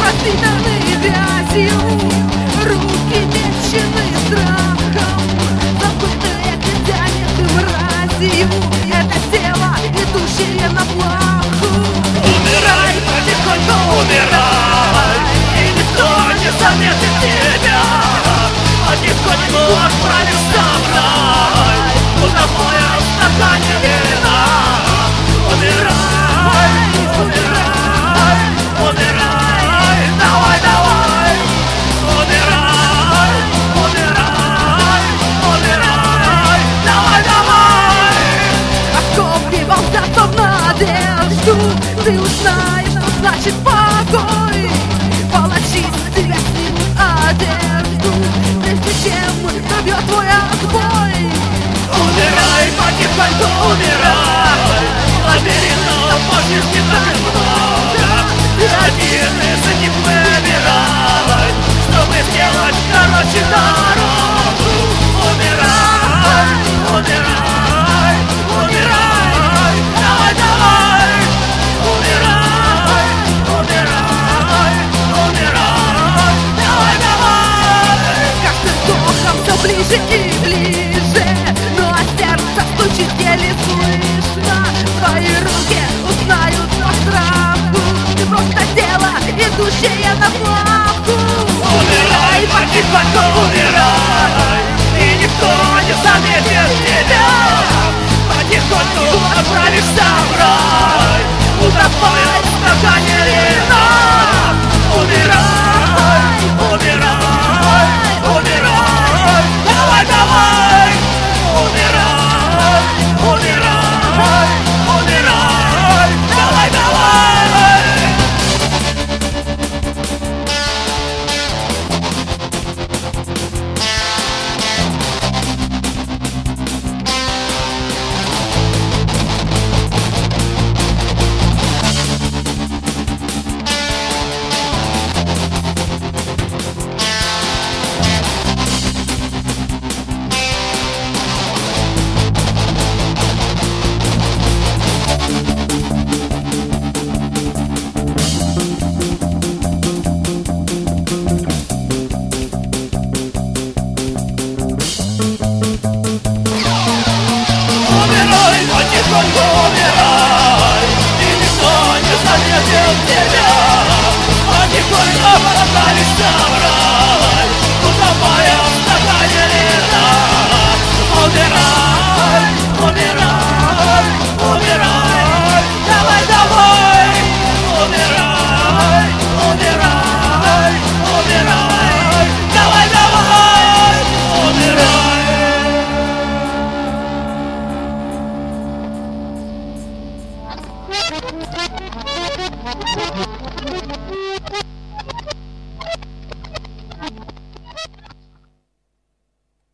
пропитаны грязью, руки мечены страхом, забытые тянет мразью. Это тело, идущее на плаху. Умирай, потихоньку умирай, и никто не заметит тебя. Потихоньку отправишься в рай, утопая в стакане вина. Умирай, умирай, умирай, давай, давай. Умирай, умирай, умирай, давай, давай. Осколки волнятся в надежду, ты узнаешь, что значит покой. Палачи с тебя снимут одежду, прежде чем добьет твой отбой. Умирай, потихоньку умирай, лабиринтов можешь не так много. И один из них выбирай, чтобы сделать короче дорогу. Умирай, умирай, умирай, давай, давай. Умирай, умирай, умирай, давай, давай. Каждым вдохом все ближе и ближе, но сердце стучит еле слышно. Твои руки узнают на страху, ты просто тело, идущее на плаху. Умирай, потихоньку умирай, и никто не заметит тебя. Потихоньку отправишься в рай, утопая в стакане вина. Умирай, умирай, умирай, давай, давай. Умирай, умирай, умирай, давай, давай. Умирай, потихоньку умирай, и никто не заметит тебя. Потихоньку отправишься в рай, утопая в стакане вина. Умирай, умирай, умирай, давай, давай. Умирай, умирай, умирай, давай, давай. Умирай. Thank you.